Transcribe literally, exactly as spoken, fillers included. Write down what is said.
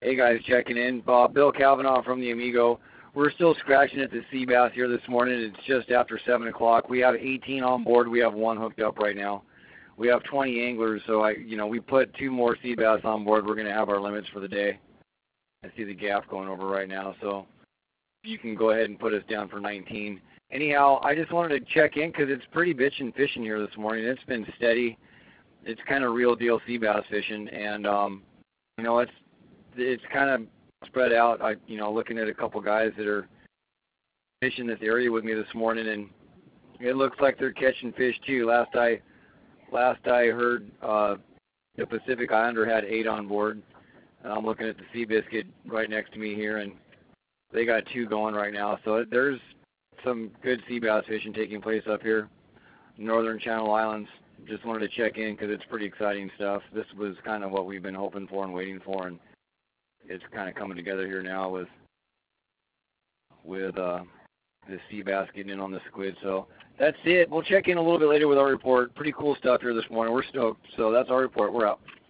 Hey guys, checking in. Uh, Bill Cavanaugh from the Amigo. We're still scratching at the sea bass here this morning. It's just after seven o'clock. We have eighteen on board. We have one hooked up right now. We have twenty anglers, so I, you know, we put two more sea bass on board. We're going to have our limits for the day. I see the gaff going over right now, so you can go ahead and put us down for nineteen. Anyhow, I just wanted to check in because it's pretty bitchin' fishing here this morning. It's been steady. It's kind of real deal sea bass fishing, and um, you know, it's it's kind of spread out. I, you know, looking at a couple guys that are fishing this area with me this morning, and it looks like they're catching fish too. Last I last I heard, uh, the Pacific Islander had eight on board. And I'm looking at the Seabiscuit right next to me here, and they got two going right now. So there's some good sea bass fishing taking place up here, Northern Channel Islands. Just wanted to check in because it's pretty exciting stuff. This was kind of what we've been hoping for and waiting for, and it's kind of coming together here now with with uh, the sea bass getting in on the squid. So that's it. We'll check in a little bit later with our report. Pretty cool stuff here this morning. We're stoked. So that's our report. We're out.